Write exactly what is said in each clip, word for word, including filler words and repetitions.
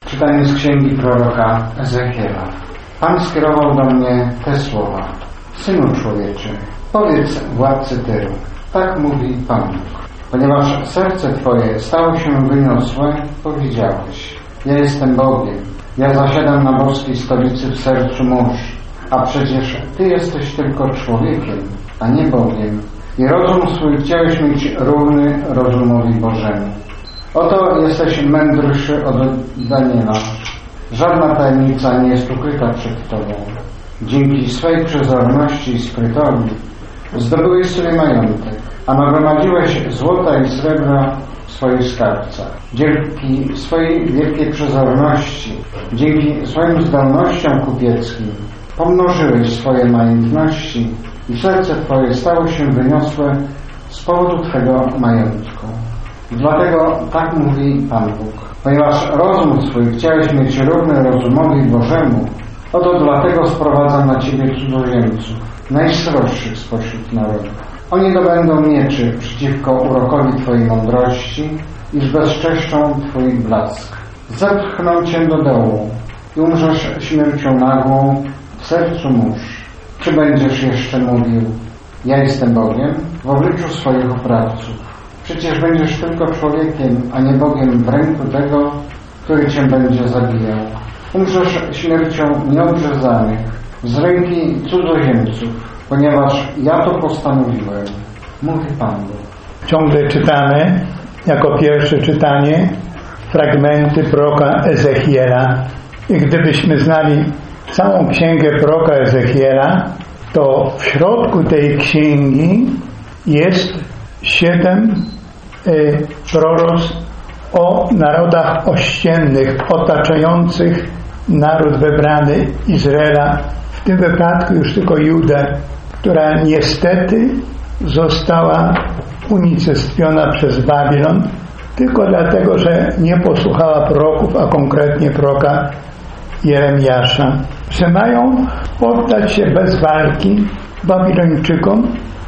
Czytanie z księgi proroka Ezechiela. Pan skierował do mnie te słowa. Synu człowieczy, powiedz władcy Tyru, tak mówi Pan Bóg. Ponieważ serce Twoje stało się wyniosłe, powiedziałeś: ja jestem Bogiem, ja zasiadam na boskiej stolicy w sercu mórz, a przecież Ty jesteś tylko człowiekiem, a nie Bogiem i rozum swój chciałeś mieć równy rozumowi Bożemu. Oto jesteś mędrszy od Daniela. Żadna tajemnica nie jest ukryta przed Tobą. Dzięki swej przezorności i skrytowi zdobyłeś sobie majątek, a nagromadziłeś złota i srebra w swoich skarbcach. Dzięki swojej wielkiej przezorności, dzięki swoim zdolnościom kupieckim pomnożyłeś swoje majątności i serce Twoje stało się wyniosłe z powodu Twego majątku. Dlatego tak mówi Pan Bóg. Ponieważ rozum swój chciałeś mieć równy rozumowi Bożemu, oto dlatego sprowadzam na Ciebie cudzoziemców, najsroższych spośród narodów. Oni dobędą mieczy przeciwko urokowi Twojej mądrości i zbezczeszczą Twój blask. Zepchną Cię do dołu i umrzesz śmiercią nagłą w sercu mórz. Czy będziesz jeszcze mówił: ja jestem Bogiem w obliczu swoich oprawców? Przecież będziesz tylko człowiekiem, a nie Bogiem w ręku tego, który Cię będzie zabijał. Umrzesz śmiercią nieobrzezanych z ręki cudzoziemców, ponieważ ja to postanowiłem, mówi Pan Bóg. Ciągle czytamy, jako pierwsze czytanie, fragmenty proroka Ezechiela. I gdybyśmy znali całą księgę proroka Ezechiela, to w środku tej księgi jest siedem y, proroctw o narodach ościennych, otaczających naród wybrany Izraela, w tym wypadku już tylko Judę, która niestety została unicestwiona przez Babilon, tylko dlatego, że nie posłuchała proroków, a konkretnie proroka Jeremiasza, że mają poddać się bez walki Babilończykom.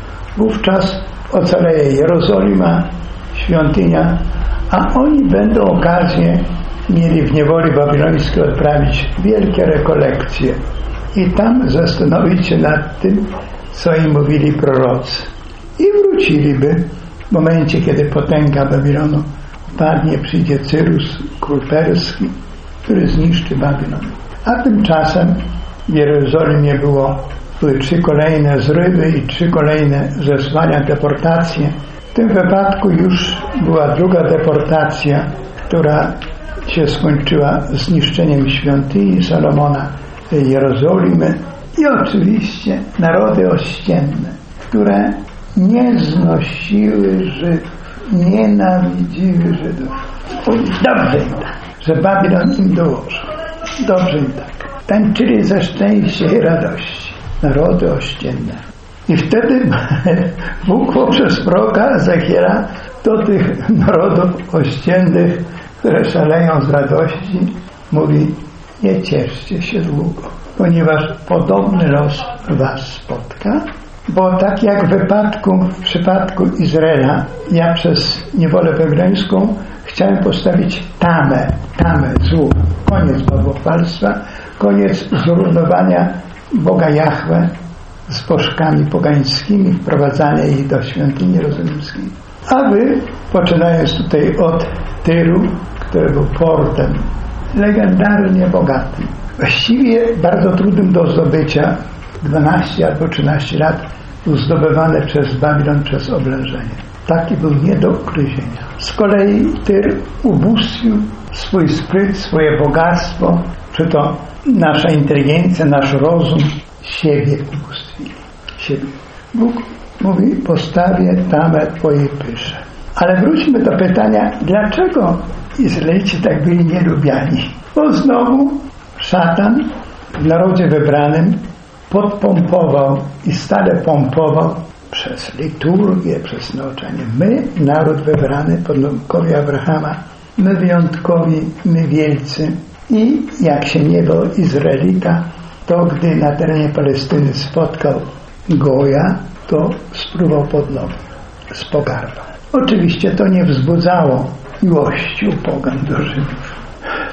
Wówczas ocaleje Jerozolima, świątynia, a oni będą okazję mieli w niewoli babilońskiej odprawić wielkie rekolekcje i tam zastanowić się nad tym, co im mówili prorocy. I wróciliby w momencie, kiedy potęga Babilonu padnie, przyjdzie Cyrus, król perski, który zniszczy Babilon. A tymczasem w Jerozolimie było, były trzy kolejne zrywy i trzy kolejne zesłania, deportacje. W tym wypadku już była druga deportacja, która się skończyła zniszczeniem świątyni Salomona, Jerozolimy i oczywiście narody ościenne, które nie znosiły Żydów, nienawidziły Żydów. Dobrze im tak, że Babilon im dołożył. Dobrze im tak. Tańczyli ze szczęścia i radości. Narody ościenne. I wtedy Bóg poprzez proroka Ezechiela do tych narodów ościennych, które szaleją z radości, mówi: nie cieszcie się długo, ponieważ podobny los was spotka, bo tak jak w wypadku, w przypadku Izraela, ja przez niewolę babilońską chciałem postawić tamę, tamę złu, koniec bałwochwalstwa, koniec zrównowania Boga Jahwe z bożkami pogańskimi, wprowadzania ich do świątyni jerozolimskiej. A wy, poczynając tutaj od Tyru, który był portem legendarnie bogatym, właściwie bardzo trudnym do zdobycia, dwanaście albo trzynaście lat był zdobywany przez Babilon przez oblężenie. Taki był nie do ugryzienia. Z kolei Tyr ubóstwił swój spryt, swoje bogactwo, czy to nasza inteligencja, nasz rozum, siebie ubóstwili. Siebie. Bóg mówi: postawię tamę twojej pysze. Ale wróćmy do pytania, dlaczego Izraelici tak byli nielubiani? Bo znowu szatan w narodzie wybranym podpompował i stale pompował przez liturgię, przez nauczanie. My, naród wybrany, potomkowie Abrahama, my wyjątkowi, my wielcy. I jak się nie był Izraelita, to gdy na terenie Palestyny spotkał Goja, to spróbował pod nogi z pogardą. Oczywiście to nie wzbudzało miłości u pogan do Żydów.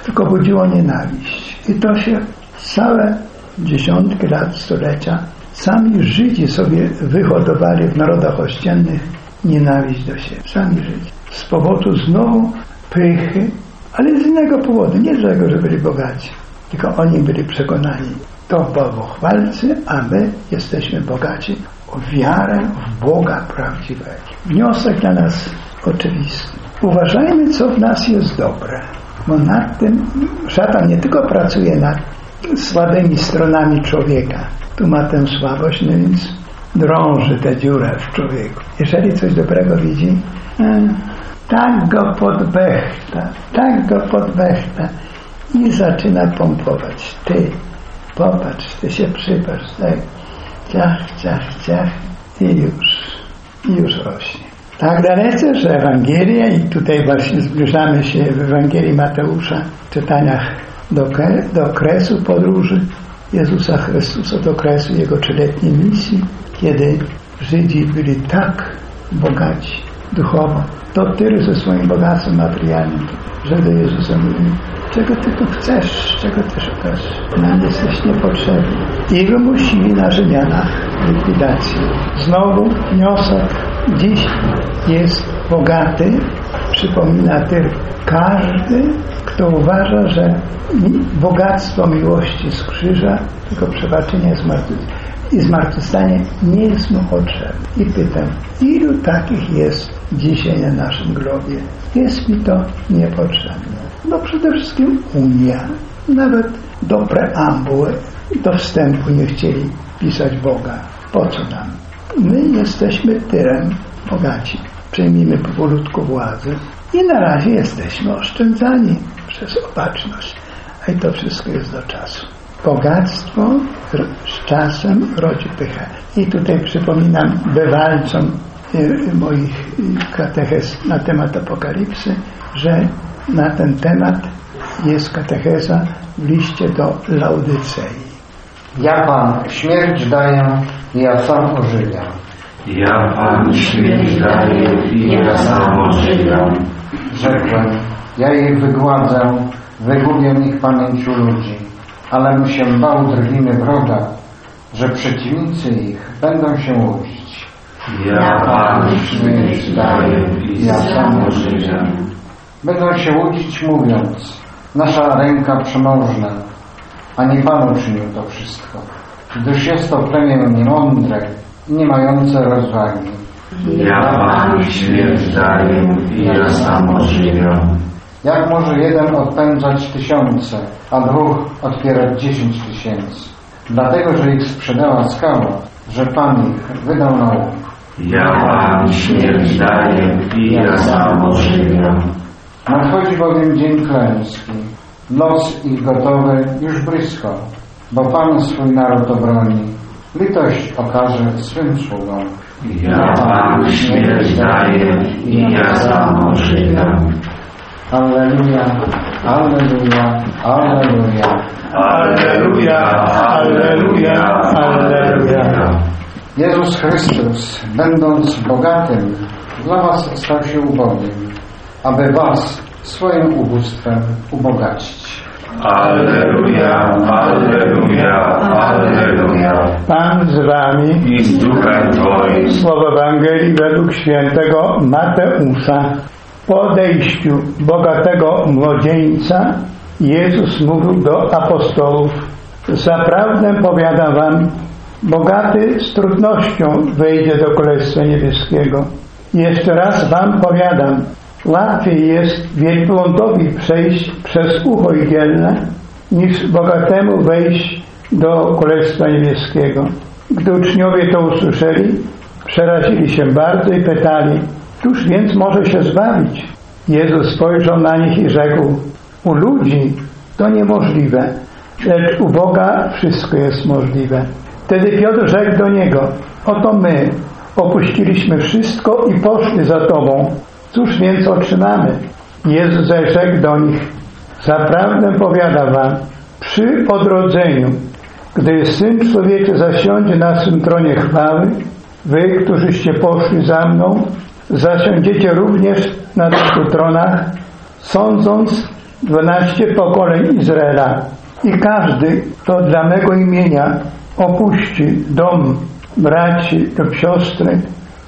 tylko budziło nienawiść. I to się całe dziesiątki lat, stulecia sami Żydzi sobie wyhodowali w narodach ościennych nienawiść do siebie. Sami Żydzi. Z powodu znowu pychy, ale z innego powodu. Nie dlatego, że byli bogaci, tylko oni byli przekonani. To bałwochwalcy, a my jesteśmy bogaci o wiarę w Boga prawdziwego. Wniosek dla nas oczywisty. Uważajmy, co w nas jest dobre. Bo nad tym szatan nie tylko pracuje nad słabymi stronami człowieka. Tu ma tę słabość, no więc drąży tę dziurę w człowieku. Jeżeli coś dobrego widzi, tak go podbechta, tak go podbechta i zaczyna pompować. Ty, popatrz, ty się przypatrz, tak, ciach, ciach, ciach i już, i już rośnie. Tak dalece, że Ewangelia, i tutaj właśnie zbliżamy się w Ewangelii Mateusza, w czytaniach do, do okresu podróży Jezusa Chrystusa, do okresu Jego trzyletniej misji, kiedy Żydzi byli tak bogaci duchowo, to tyle ze swoim bogactwem materialnym, że do Jezusa mówili: czego ty tu chcesz, czego ty szukasz? Nam jesteś niepotrzebny. I wymusili na Rzymianach likwidację. Znowu wniosek: dziś jest bogaty, przypomina tylko każdy, kto uważa, że bogactwo miłości z krzyża, tylko przebaczenie i zmartwychwstanie nie jest mu potrzebne. I pytam, ilu takich jest dzisiaj na naszym globie? Jest mi to niepotrzebne. No przede wszystkim Unia. Nawet do preambuły, do wstępu nie chcieli pisać Boga. Po co nam? My jesteśmy tyrem bogaci. Przejmijmy powolutku władzę i na razie jesteśmy oszczędzani przez opatrzność. A i to wszystko jest do czasu. Bogactwo z czasem rodzi pychę. I tutaj przypominam bywalcom moich katechez na temat Apokalipsy, że na ten temat jest katecheza w liście do Laodycei. Ja Pan śmierć daję i ja sam ożywiam. Ja Pan śmierć daję i ja sam ożywiam. Rzekłem, ja ich wygładzę, wygubię ich pamięciu ludzi, ale mu się bał drwiny wroga, że przeciwnicy ich będą się łudzić. Ja Pan śmierć daję i ja sam ożywiam. Będą się łudzić, mówiąc: nasza ręka przemożna, a nie Pan uczynił to wszystko, gdyż jest to plemię niemądre i nie mające rozwagi. Ja Pan śmierć daję i ja sam ożywiam. Jak może jeden odpędzać tysiące, a dwóch odpierać dziesięć tysięcy? Dlatego, że ich sprzedała skała, że Pan ich wydał na łuk. Ja Pan śmierć daję i ja sam ożywiam. Nadchodzi bowiem dzień klęski, los ich gotowy już blisko, bo Pan swój naród obroni, litość okaże swym sługom. Ja Pan śmierć daję i ja sam ożywiam. Alleluja, alleluja, alleluja. Alleluja, alleluja, alleluja. Jezus Chrystus, będąc bogatym, dla was stał się ubogim, aby was swoim ubóstwem ubogacić. Alleluja, alleluja, alleluja. Pan z wami I z duchem Twoim. Słowo Ewangelii według świętego Mateusza. Po odejściu bogatego młodzieńca Jezus mówił do apostołów: zaprawdę powiadam wam, bogaty z trudnością wejdzie do Królestwa Niebieskiego. Jeszcze raz wam powiadam, łatwiej jest wielbłądowi przejść przez ucho igielne, niż bogatemu wejść do Królestwa Niebieskiego. Gdy uczniowie to usłyszeli, przerazili się bardzo i pytali: któż więc może się zbawić? Jezus spojrzał na nich i rzekł: u ludzi to niemożliwe, lecz u Boga wszystko jest możliwe. Wtedy Piotr rzekł do Niego: oto my opuściliśmy wszystko i poszli za Tobą. Cóż więc otrzymamy? Jezus zaś rzekł do nich: zaprawdę powiadam wam, przy odrodzeniu, gdy Syn Człowieczy zasiądzie na swym tronie chwały, wy, którzyście poszli za mną, zasiądziecie również na tych tronach, sądząc dwanaście pokoleń Izraela i każdy, kto dla mego imienia opuści dom, braci lub siostry,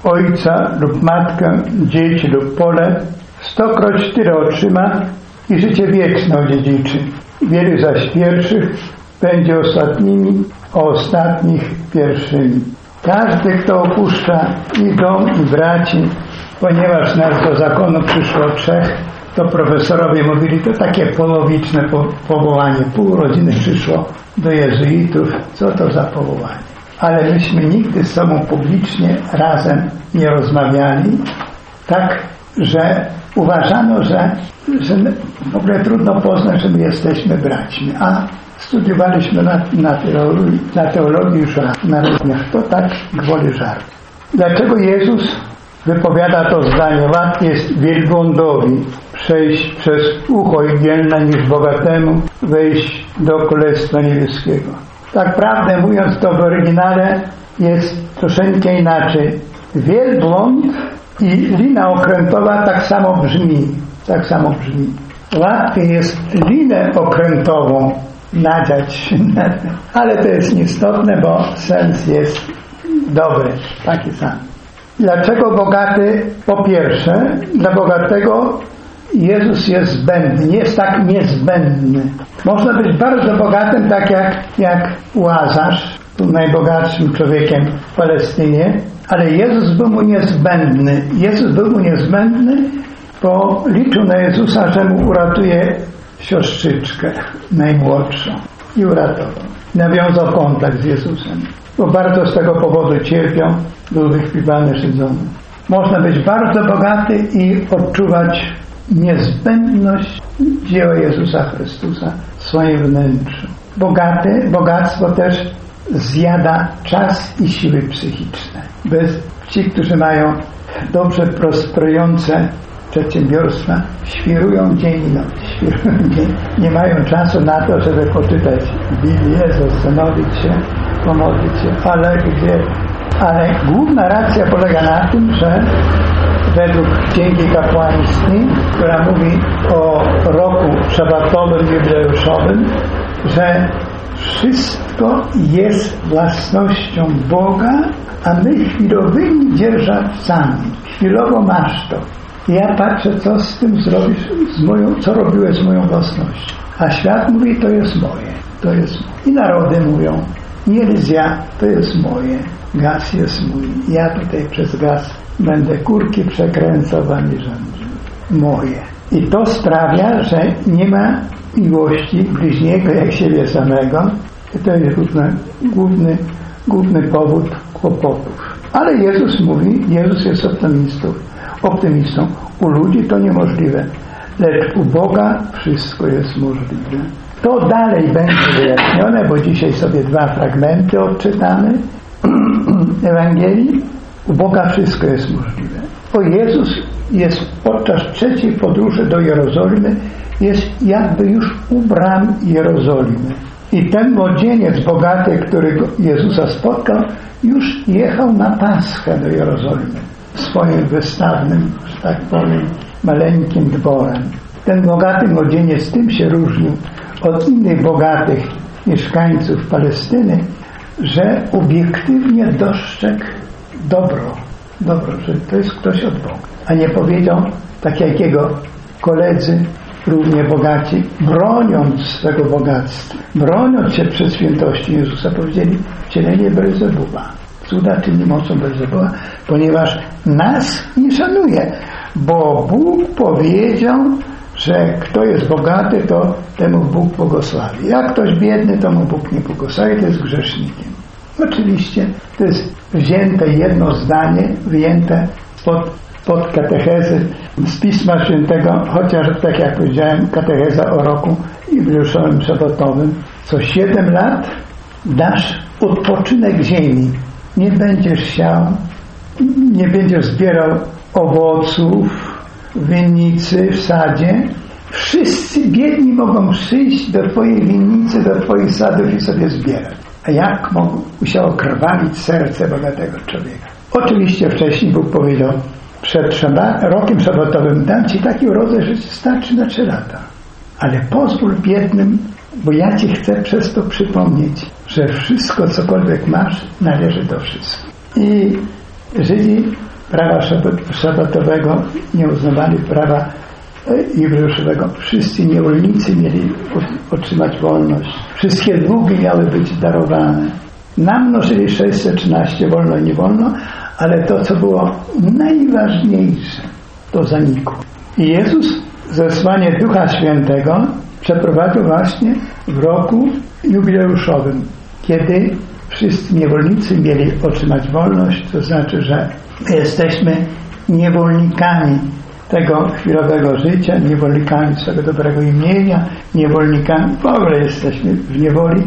ojca lub matkę, dzieci lub pole, stokroć tyle otrzyma i życie wieczne odziedziczy. Wielu zaś pierwszych będzie ostatnimi, a ostatnich pierwszymi. Każdy, kto opuszcza i dom, i braci, ponieważ nas do zakonu przyszło trzech, to profesorowie mówili, to takie połowiczne po, powołanie. Pół rodziny przyszło do jezuitów. Co to za powołanie? Ale myśmy nigdy z sobą publicznie razem nie rozmawiali, tak, że uważano, że, że w ogóle trudno poznać, że my jesteśmy braćmi. A studiowaliśmy na, na, teologii, na teologii już na równiach. To tak gwoli żart. Dlaczego Jezus wypowiada to zdanie? Łatwiej jest wielbłądowi przejść przez ucho igielne niż bogatemu wejść do Królestwa Niebieskiego. Tak prawdę mówiąc, to w oryginale jest troszeczkę inaczej. Wielbłąd i lina okrętowa tak samo brzmi. Tak samo brzmi. Łatwiej jest linę okrętową nadziać, ale to jest nieistotne, bo sens jest dobry, taki sam. Dlaczego bogaty? Po pierwsze, dla bogatego Jezus jest zbędny, nie jest tak niezbędny. Można być bardzo bogatym, tak jak, jak Łazarz, był najbogatszym człowiekiem w Palestynie, ale Jezus był mu niezbędny. Jezus był mu niezbędny, bo liczył na Jezusa, że mu uratuje siostrzyczkę najmłodszą i uratował. Nawiązał kontakt z Jezusem, bo bardzo z tego powodu cierpiał, był wychwilany, szydzony. Można być bardzo bogaty i odczuwać niezbędność dzieła Jezusa Chrystusa w swoim wnętrzu. Bogaty, bogactwo też zjada czas i siły psychiczne. Bez, ci, którzy mają dobrze prosperujące przedsiębiorstwa, świrują dzień i noc. Świrują dzień. Nie mają czasu na to, żeby poczytać Biblię, zastanowić się, pomodlić się, ale gdzie... Ale główna racja polega na tym, że według Księgi Kapłańskiej, która mówi o roku szabatowym, jubileuszowym, że wszystko jest własnością Boga, a my chwilowymi dzierżawcami. Chwilowo masz to. Ja patrzę, co z tym zrobisz, z moją, co robiłeś z moją własnością. A świat mówi, to jest moje, to jest moje. I narody mówią, nie Elizja, to jest moje, gaz jest mój. Ja tutaj przez gaz będę kurki przekręcał, wami rządził. Moje. I to sprawia, że nie ma miłości bliźniego jak siebie samego. I to jest główny, główny, główny powód kłopotów. Ale Jezus mówi, Jezus jest optymistą. optymistą. U ludzi to niemożliwe, lecz u Boga wszystko jest możliwe. To dalej będzie wyjaśnione, bo dzisiaj sobie dwa fragmenty odczytamy Ewangelii. U Boga wszystko jest możliwe. O Jezus jest podczas trzeciej podróży do Jerozolimy, jest jakby już u bram Jerozolimy. I ten młodzieniec bogaty, który Jezusa spotkał, już jechał na Paschę do Jerozolimy swoim wystawnym, że tak powiem, maleńkim dworem. Ten bogaty młodzieniec tym się różnił od innych bogatych mieszkańców Palestyny, że obiektywnie dostrzegł dobro, dobro, że to jest ktoś od Boga. A nie powiedział, tak jak jego koledzy, równie bogaci, broniąc swego bogactwa, broniąc się przed świętości Jezusa, powiedzieli, wcielenie Belzebuba. Cuda czyni mocą Belzebuba, ponieważ nas nie szanuje, bo Bóg powiedział, że kto jest bogaty, to temu Bóg błogosławi. Jak ktoś biedny, to mu Bóg nie błogosławi, to jest grzesznikiem. Oczywiście to jest wzięte jedno zdanie, wyjęte spod, spod katechezy z Pisma Świętego, chociaż tak jak powiedziałem, katecheza o roku jubileuszowym szabatowym. Co siedem lat dasz odpoczynek ziemi. Nie będziesz siał, nie będziesz zbierał owoców w winnicy, w sadzie. Wszyscy biedni mogą przyjść do twojej winnicy, do twoich sadów i sobie zbierać. A jak mogą? Musiało krwawić serce bogatego człowieka. Oczywiście wcześniej Bóg powiedział, przed szaba, rokiem szabatowym dam ci taki urodzaj, że ci starczy na trzy lata. ale pozwól biednym, bo ja Ci chcę przez to przypomnieć, że wszystko, cokolwiek masz, należy do wszystkich. I Żydzi prawa szabatowego nie uznawali prawa jubileuszowego. Wszyscy niewolnicy mieli otrzymać wolność. Wszystkie długi miały być darowane. Namnożyli sześćset trzynaście wolno i nie wolno, ale to, co było najważniejsze, to zanikło. I Jezus zesłanie Ducha Świętego przeprowadził właśnie w roku jubileuszowym, kiedy wszyscy niewolnicy mieli otrzymać wolność, to znaczy, że jesteśmy niewolnikami tego chwilowego życia, niewolnikami swego dobrego imienia, niewolnikami, w ogóle jesteśmy w niewoli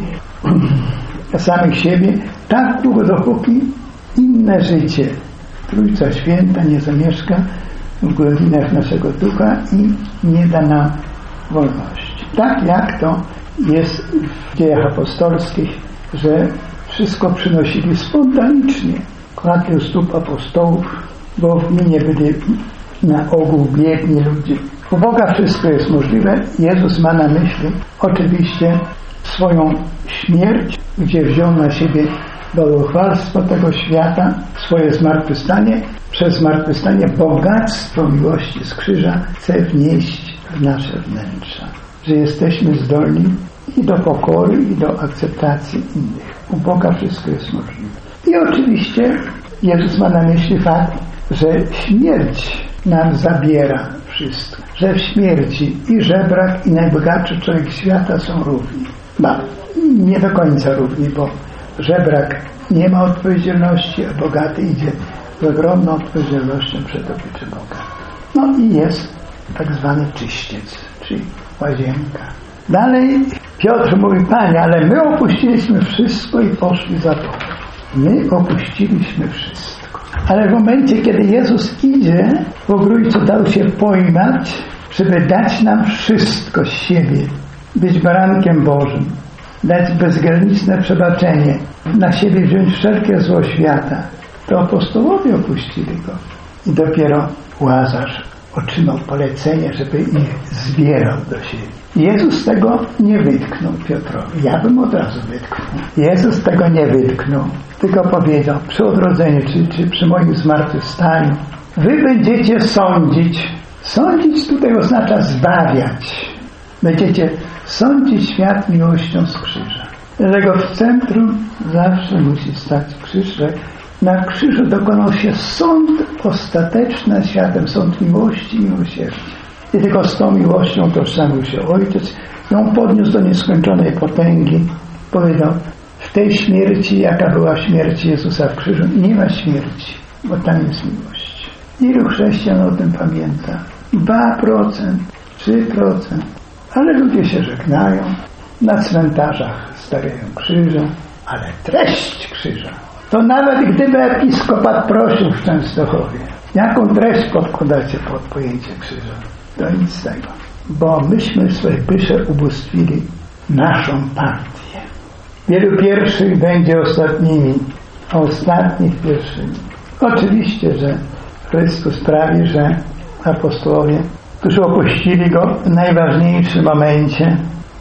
samych siebie, tak długo dopóki inne życie Trójca Święta nie zamieszka w głębinach naszego ducha i nie da nam wolności. Tak jak to jest w dziejach apostolskich, że wszystko przynosili spontanicznie. Kładli u stóp apostołów, bo w gminie byli na ogół biedni ludzie. U Boga wszystko jest możliwe. Jezus ma na myśli oczywiście swoją śmierć, gdzie wziął na siebie bałwochwalstwo tego świata, swoje zmartwychwstanie. Przez zmartwychwstanie bogactwo miłości z krzyża chce wnieść w nasze wnętrza. Że jesteśmy zdolni i do pokory, i do akceptacji innych. U Boga wszystko jest możliwe. I oczywiście Jezus ma na myśli fakt, że śmierć nam zabiera wszystko. Że w śmierci i żebrak, i najbogatszy człowiek świata są równi. Ba, nie do końca równi, bo żebrak nie ma odpowiedzialności, a bogaty idzie z ogromną odpowiedzialnością przed obliczem Boga. No i jest tak zwany czyściec, czyli łazienka. Dalej Piotr mówi: Panie, ale my opuściliśmy wszystko i poszli za Tobą. My opuściliśmy wszystko. Ale w momencie, kiedy Jezus idzie, w ogrójcu dał się pojmać, żeby dać nam wszystko z siebie, być barankiem Bożym, dać bezgraniczne przebaczenie, na siebie wziąć wszelkie zło świata, to apostołowie opuścili Go. I dopiero Łazarz otrzymał polecenie, żeby ich zbierał do siebie. Jezus tego nie wytknął Piotrowi. Ja bym od razu wytknął. Jezus tego nie wytknął, tylko powiedział: przy odrodzeniu, czy, czy przy moim zmartwychwstaniu, wy będziecie sądzić. Sądzić tutaj oznacza zbawiać. Będziecie sądzić świat miłością z krzyża. Dlatego w centrum zawsze musi stać krzyż, że na krzyżu dokonał się sąd ostateczny nad światem, sąd miłości i miłosierdzia. I tylko z tą miłością tożsamił się Ojciec. Ją podniósł do nieskończonej potęgi. Powiedział: w tej śmierci, jaka była śmierć Jezusa w krzyżu, nie ma śmierci, bo tam jest miłość. Ilu chrześcijan o tym pamięta? dwa procent, trzy procent. Ale ludzie się żegnają, na cmentarzach stawiają krzyże, ale treść krzyża, to nawet gdyby episkopat prosił w Częstochowie, jaką treść podkładacie pod pojęcie krzyża, to nic z tego. Bo myśmy w swojej pysze ubóstwili naszą partię. Wielu pierwszych będzie ostatnimi, a ostatnich pierwszymi. Oczywiście, że Chrystus sprawi, że apostołowie, którzy opuścili Go w najważniejszym momencie,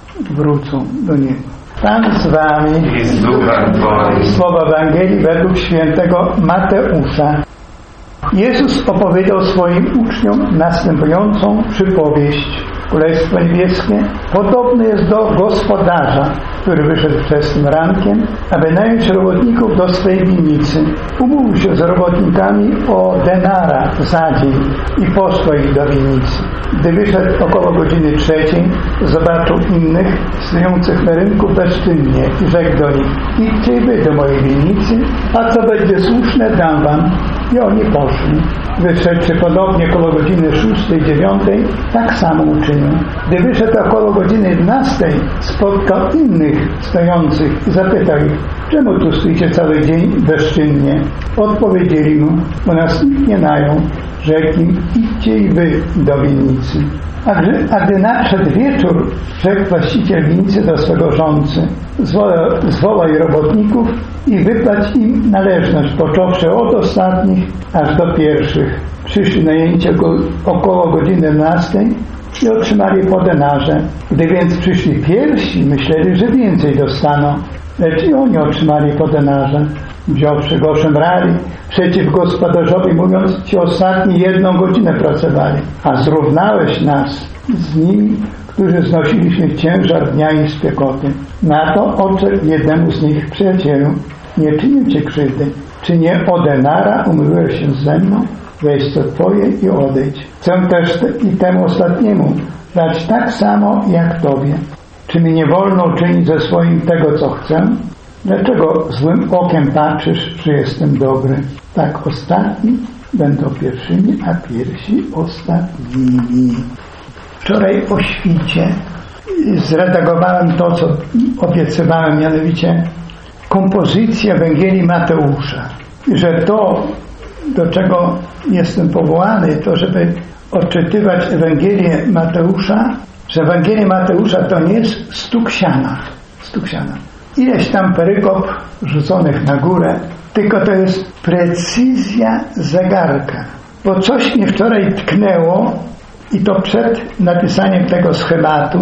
wrócą do Niego. Pan z wami. I z duchem Twoim. Słowa Ewangelii według świętego Mateusza. Jezus opowiedział swoim uczniom następującą przypowieść. Królestwo Niebieskie podobne jest do gospodarza, który wyszedł wczesnym rankiem, aby nająć robotników do swojej winnicy. Umówił się z robotnikami o denara za dzień i posłał ich do winnicy. Gdy wyszedł około godziny trzeciej, zobaczył innych stojących na rynku bezczynnie i rzekł do nich: idźcie wy do mojej winnicy, a co będzie słuszne, dam wam. I oni poszli. Wyszedłszy podobnie około godziny szóstej, dziewiątej, tak samo uczynił. Gdy wyszedł około godziny jedenastej, spotkał innych stojących i zapytał ich: czemu tu stoicie cały dzień bezczynnie? Odpowiedzieli mu: bo nas nikt nie najął. Rzekł im: idźcie i wy do winnicy. A gdy, a gdy nadszedł wieczór, rzekł właściciel winnicy do swego rządcy: zwołaj, zwołaj robotników i wypłać im należność, począwszy od ostatnich aż do pierwszych. Przyszli najęci około godziny jedenastej, i otrzymali po denarze. Gdy więc przyszli pierwsi, myśleli, że więcej dostaną, lecz i oni otrzymali po denarze. Wziąwszy go, szemrali przeciw gospodarzowi, mówiąc: ci ostatni jedną godzinę pracowali, a zrównałeś nas z nimi, którzy znosiliśmy ciężar dnia i spiekoty. Na to odrzekł jednemu z nich: przyjacielu, nie czynię ci krzywdy. Czy nie o denara umówiłeś się ze mną? Weź co twoje i odejdź. Chcę też te, i temu ostatniemu dać tak samo jak tobie. Czy mi nie wolno czynić ze swoim tego, co chcę? Dlaczego złym okiem patrzysz, że jestem dobry? Tak ostatni będą pierwszymi, a pierwsi ostatnimi. Wczoraj o świcie zredagowałem to, co obiecywałem, mianowicie kompozycję Ewangelii Mateusza. Że to, do czego jestem powołany, to żeby odczytywać Ewangelię Mateusza, że Ewangelia Mateusza to nie jest stuk siana. Stuk siana. Ileś tam perykop rzuconych na górę, tylko to jest precyzja zegarka. Bo coś mnie wczoraj tknęło i to przed napisaniem tego schematu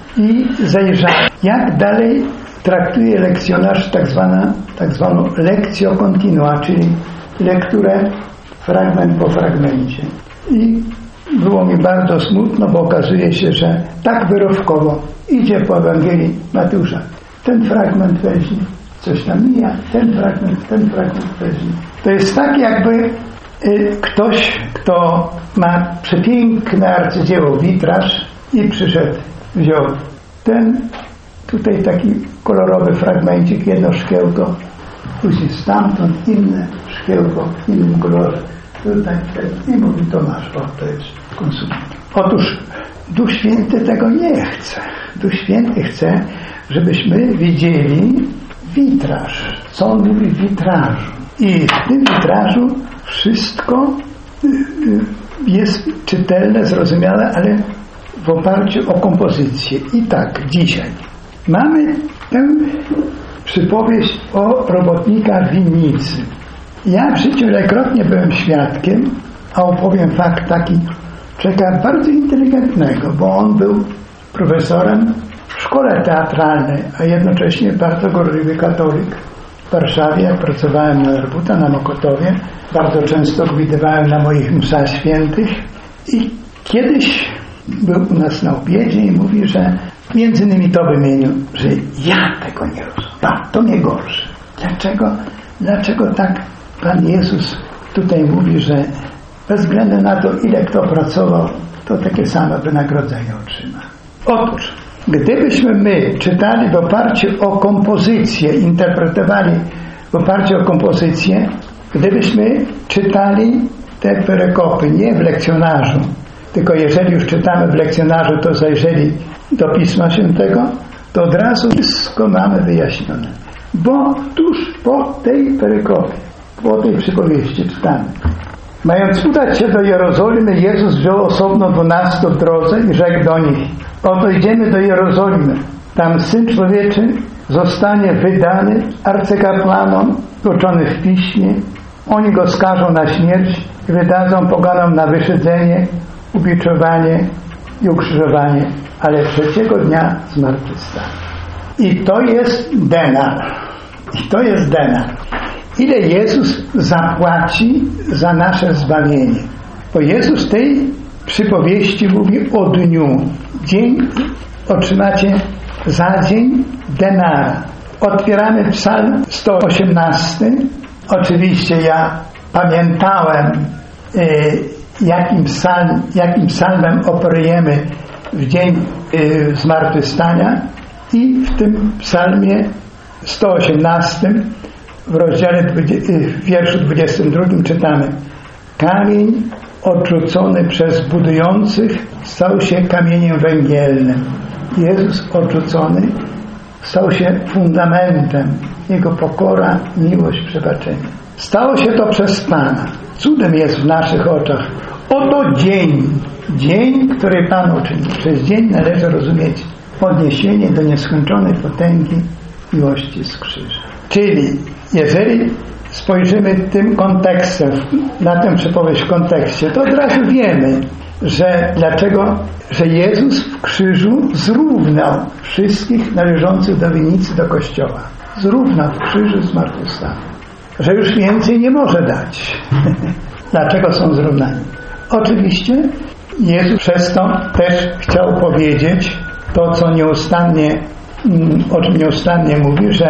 i zajrzałem, jak dalej traktuje lekcjonarz tak, zwana, tak zwaną lekcjo continua, czyli lekturę fragment po fragmencie. I było mi bardzo smutno, bo okazuje się, że tak wyrywkowo idzie po Ewangelii Mateusza. Ten fragment weźmie, coś tam mija, ten fragment, ten fragment weźmie. To jest tak, jakby y, ktoś, kto ma przepiękne arcydzieło, witraż, i przyszedł, wziął ten tutaj taki kolorowy fragmencik, jedno szkiełko, później stamtąd inne szkiełko w innym kolorze, tutaj i mówi: to masz, o, to jest konsument. Otóż Duch Święty tego nie chce. Duch Święty chce, żebyśmy widzieli witraż. Co on mówi w witrażu? I w tym witrażu wszystko jest czytelne, zrozumiałe, ale w oparciu o kompozycję. I tak, dzisiaj mamy tę przypowieść o robotnikach winnicy. Ja w życiu wielokrotnie byłem świadkiem, a opowiem fakt taki człowieka bardzo inteligentnego, bo on był profesorem w szkole teatralnej, a jednocześnie bardzo gorliwy katolik. W Warszawie, jak pracowałem na Erbuta, na Mokotowie, bardzo często go widywałem na moich mszach świętych i kiedyś był u nas na obiedzie i mówi, że między innymi to wymienił, że ja tego nie rozumiem. No, to mnie gorszy. Dlaczego, dlaczego tak Pan Jezus tutaj mówi, że bez względu na to, ile kto pracował, to takie same wynagrodzenie otrzyma? Otóż, gdybyśmy my czytali w oparciu o kompozycję, interpretowali w oparciu o kompozycję, gdybyśmy czytali te perykopy nie w lekcjonarzu, tylko jeżeli już czytamy w lekcjonarzu, to zajrzeli do Pisma Świętego, to od razu wszystko mamy wyjaśnione. Bo tuż po tej perykopie, po tej przypowieści czytamy: mając udać się do Jerozolimy, Jezus wziął osobno dwunastu w drodze i rzekł do nich: oto idziemy do Jerozolimy. Tam Syn Człowieczy zostanie wydany arcykapłanom uczonych w Piśmie. Oni go skażą na śmierć i wydadzą poganom na wyszydzenie, ubiczowanie i ukrzyżowanie, ale trzeciego dnia zmartwychwstanie. I to jest denar. I to jest denar. Ile Jezus zapłaci za nasze zbawienie? Bo Jezus w tej przypowieści mówi o dniu. Dzień otrzymacie za dzień denara. Otwieramy psalm sto osiemnasty. Oczywiście ja pamiętałem, yy, jakim, psalm, jakim psalmem operujemy w dzień yy, zmartwychwstania, i w tym psalmie sto osiemnastym w rozdziale w wierszu dwudziestym drugim czytamy: kamień odrzucony przez budujących stał się kamieniem węgielnym. Jezus odrzucony stał się fundamentem. Jego pokora, miłość, przebaczenie. Stało się to przez Pana. Cudem jest w naszych oczach. Oto dzień. Dzień, który Pan uczynił. Przez dzień należy rozumieć odniesienie do nieskończonej potęgi miłości z krzyża. Czyli jeżeli spojrzymy tym kontekstem, na tę przypowieść w kontekście, to od razu wiemy, że dlaczego, że Jezus w krzyżu zrównał wszystkich należących do winnicy do Kościoła. Zrównał w krzyżu zmartwychwstał. Że już więcej nie może dać. Dlaczego są zrównani? Oczywiście Jezus przez to też chciał powiedzieć to, co nieustannie, o czym nieustannie mówi, że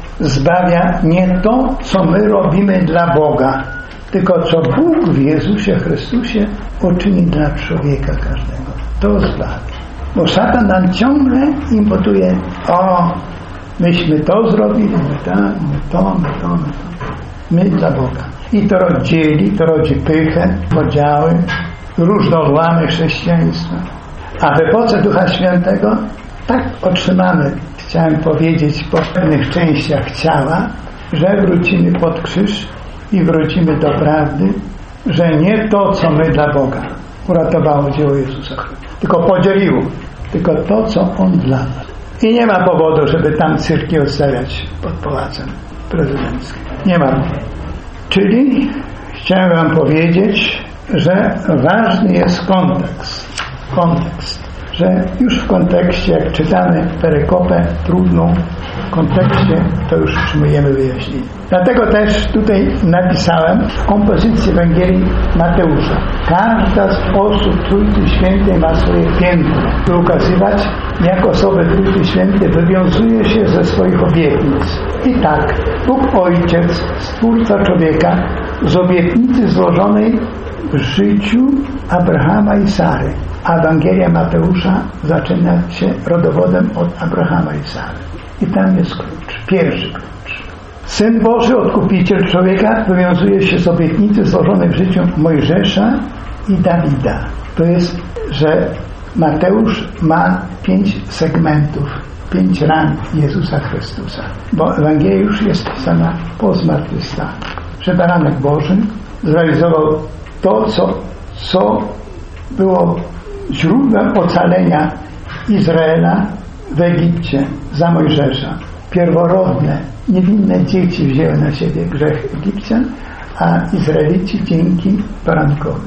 zbawia nie to, co my robimy dla Boga, tylko co Bóg w Jezusie Chrystusie uczyni dla człowieka każdego. To zbawia. Bo szatan nam ciągle imputuje: o, myśmy to zrobili, my tak, my to, my to, my to. My dla Boga. I to rozdzieli, to rodzi pychę, podziały, różnorodne chrześcijaństwa. A w epoce Ducha Świętego tak otrzymamy, chciałem powiedzieć, po pewnych częściach ciała, że wrócimy pod krzyż i wrócimy do prawdy, że nie to, co my dla Boga uratowało dzieło Jezusa, tylko podzieliło, tylko to, co On dla nas. I nie ma powodu, żeby tam cyrki odstawiać pod pałacem prezydenckim. Nie ma powodu. Czyli chciałem wam powiedzieć, że ważny jest kontekst. Kontekst. Że już w kontekście, jak czytamy perykopę trudną, w kontekście to już otrzymujemy wyjaśnienie. Dlatego też tutaj napisałem w kompozycji Ewangelii Mateusza: każda z osób Trójcy Świętej ma swoje piętno, by ukazywać, jak osoby Trójcy Świętej wywiązuje się ze swoich obietnic. I tak Bóg Ojciec, Stwórca człowieka, z obietnicy złożonej w życiu Abrahama i Sary. A Ewangelia Mateusza zaczyna się rodowodem od Abrahama i Sary. I tam jest klucz, pierwszy klucz. Syn Boży, Odkupiciel człowieka, wywiązuje się z obietnicy złożonej w życiu Mojżesza i Dawida. To jest, że Mateusz ma pięć segmentów, pięć ran Jezusa Chrystusa. Bo Ewangelia już jest pisana po zmartwychwstaniu. Że baranek Boży zrealizował to, co, co było źródłem ocalenia Izraela w Egipcie za Mojżesza. Pierworodne, niewinne dzieci wzięły na siebie grzech Egipcjan, a Izraelici dzięki barankowi.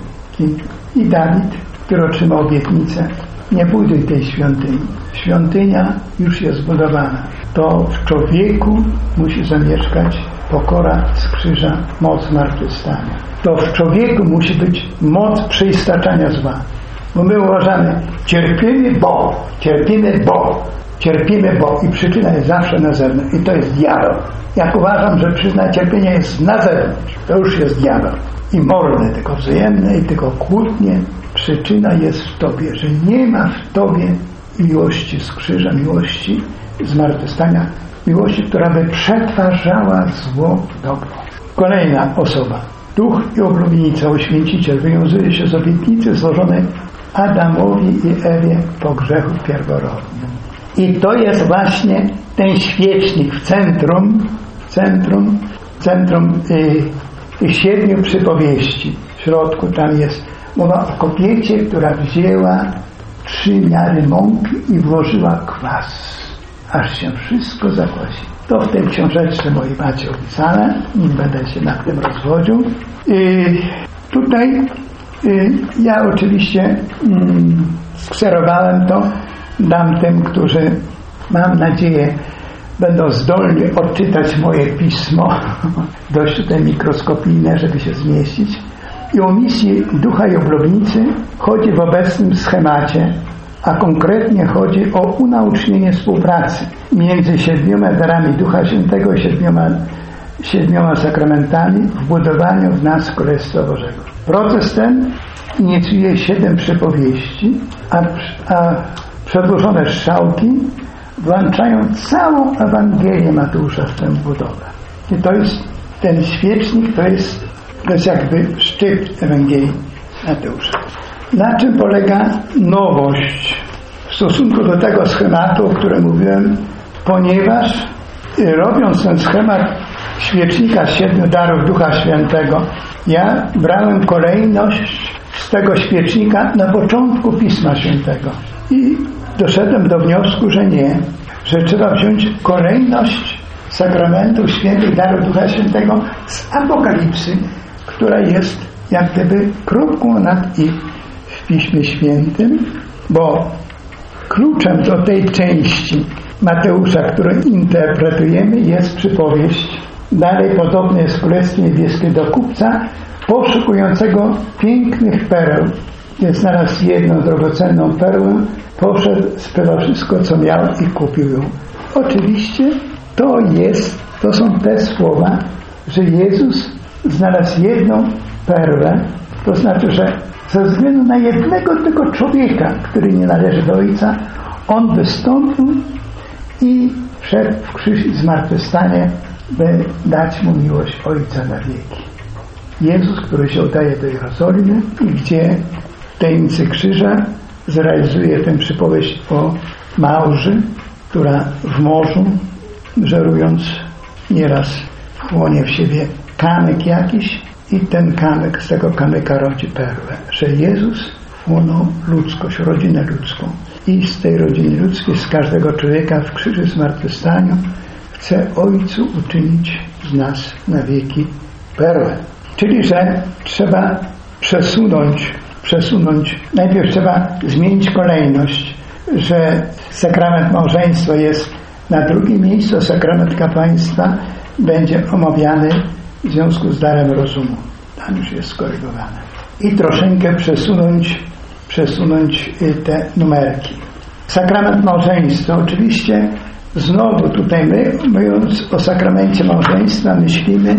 I Dawid, który otrzymał obietnicę: nie buduj tej świątyni. Świątynia już jest zbudowana. To w człowieku musi zamieszkać pokora z krzyża, moc zmartwychwstania. To w człowieku musi być moc przeistaczania zła. Bo my uważamy, cierpimy, bo, cierpimy, bo, cierpimy, bo i przyczyna jest zawsze na zewnątrz. I to jest diabeł. Jak uważam, że przyczyna cierpienia jest na zewnątrz, to już jest diabeł. I morne, tylko wzajemne i tylko kłótnie. Przyczyna jest w tobie, że nie ma w tobie miłości z krzyża, miłości zmartwychwstania, miłości, która by przetwarzała zło w dobro. Kolejna osoba. Duch i oblubienica, oświęciciel, wywiązuje się z obietnicy złożonej Adamowi i Ewie po grzechu pierworodnym. I to jest właśnie ten świecznik w centrum, w centrum, w centrum tych siedmiu przypowieści. W środku tam jest mowa o kobiecie, która wzięła trzy miary mąki i włożyła kwas, aż się wszystko zakwasiło. To w tej książeczce mojej macie opisane, nie będę się nad tym rozwodził. I tutaj y, ja oczywiście y, skserowałem to, dam tym, którzy, mam nadzieję, będą zdolni odczytać moje pismo, dość tutaj mikroskopijne, żeby się zmieścić. I o misji Ducha i Oblubnicy chodzi w obecnym schemacie, a konkretnie chodzi o unaucznienie współpracy między siedmioma darami Ducha Świętego i siedmioma, siedmioma sakramentami w budowaniu w nas Królestwa Bożego. Proces ten inicjuje siedem przypowieści, a, a przedłożone strzałki włączają całą Ewangelię Mateusza w tę budowę. I to jest ten świecznik, to jest, to jest jakby szczyt Ewangelii Mateusza. Na czym polega nowość w stosunku do tego schematu, o którym mówiłem? Ponieważ robiąc ten schemat świecznika siedmiu darów Ducha Świętego, ja brałem kolejność z tego świecznika na początku Pisma Świętego i doszedłem do wniosku, że nie, że trzeba wziąć kolejność sakramentów świętych darów Ducha Świętego z Apokalipsy, która jest jak gdyby kropką nad i w w Piśmie Świętym, bo kluczem do tej części Mateusza, którą interpretujemy, jest przypowieść. Dalej podobne jest Królestwo Niebieskie do kupca poszukującego pięknych pereł. Gdy znalazł jedną drogocenną perłę, poszedł, sprzedał wszystko, co miał i kupił ją. Oczywiście to jest, to są te słowa, że Jezus znalazł jedną perłę, to znaczy, że ze względu na jednego tego człowieka, który nie należy do Ojca, On wystąpił i wszedł w krzyż i zmartwychwstanie, by dać mu miłość Ojca na wieki. Jezus, który się udaje do Jerozolimy i gdzie w tajemnicy krzyża zrealizuje tę przypowieść o małży, która w morzu, żerując, nieraz wchłonie w siebie kamyk jakiś i ten kamyk, z tego kamyka rodzi perłę. Że Jezus wchłonął ludzkość, rodzinę ludzką i z tej rodziny ludzkiej, z każdego człowieka w krzyżu zmartwychwstaniu chce Ojcu uczynić z nas na wieki perłę. Czyli, że trzeba przesunąć, przesunąć, najpierw trzeba zmienić kolejność, że sakrament małżeństwa jest na drugim miejscu, a sakrament kapłaństwa będzie omawiany w związku z darem rozumu. Tam już jest skorygowane. I troszeczkę przesunąć, przesunąć te numerki. Sakrament małżeństwa. Oczywiście znowu tutaj my, mówiąc o sakramencie małżeństwa, myślimy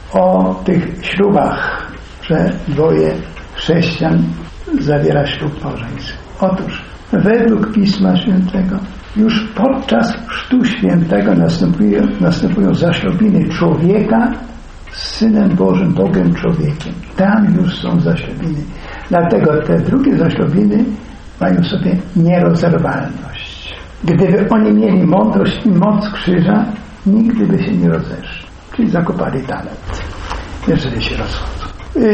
o tych ślubach, że dwoje chrześcijan zawiera ślub małżeński. Otóż według Pisma Świętego już podczas chrztu świętego następują, następują zaślubiny człowieka z Synem Bożym, Bogiem człowiekiem. Tam już są zaślubiny. Dlatego te drugie zaślubiny mają sobie nierozerwalność. Gdyby oni mieli mądrość i moc krzyża, nigdy by się nie rozeszli. Czyli zakopali talent, jeżeli się rozchodzą.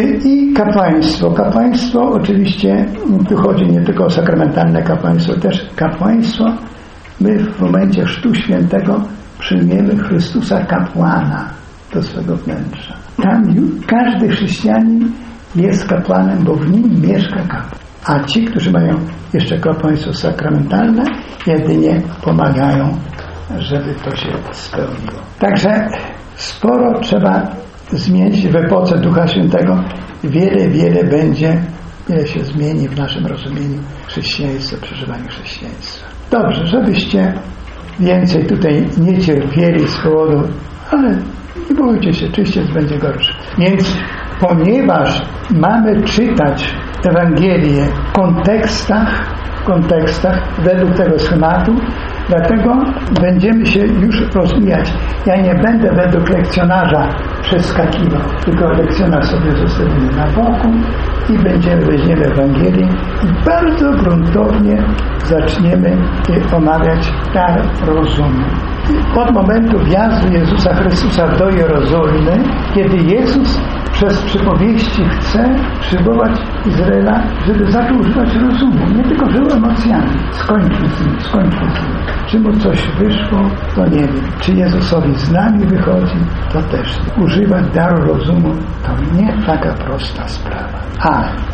I kapłaństwo. Kapłaństwo oczywiście, tu chodzi nie tylko o sakramentalne kapłaństwo, też kapłaństwo. My w momencie chrztu świętego przyjmiemy Chrystusa kapłana do swego wnętrza. Tam każdy chrześcijanin jest kapłanem, bo w nim mieszka kapłan. A ci, którzy mają jeszcze kapłaństwo sakramentalne, jedynie pomagają, żeby to się spełniło. Także sporo trzeba zmienić w epoce Ducha Świętego. Wiele, wiele będzie, wiele się zmieni w naszym rozumieniu chrześcijaństwa, przeżywaniu chrześcijaństwa. Dobrze, żebyście więcej tutaj nie cierpieli z powodu, ale nie bójcie się, czyściec będzie gorszy. Więc ponieważ mamy czytać Ewangelię w kontekstach, w kontekstach według tego schematu, dlatego będziemy się już rozwijać. Ja nie będę według lekcjonarza przeskakiwał, tylko lekcjonarz sobie zostawimy na boku i będziemy, weźmiemy Ewangelię i bardzo gruntownie zaczniemy omawiać dar rozumu. Od momentu wjazdu Jezusa Chrystusa do Jerozolimy, kiedy Jezus przez przypowieści chce przywołać Izraela, żeby zaczął używać rozumu. Nie tylko żył emocjami. Skończmy z nim, skończmy z nim. Czy mu coś wyszło, to nie wiem. Czy Jezusowi z nami wychodzi, to też nie. Używać daru rozumu to nie taka prosta sprawa. Ale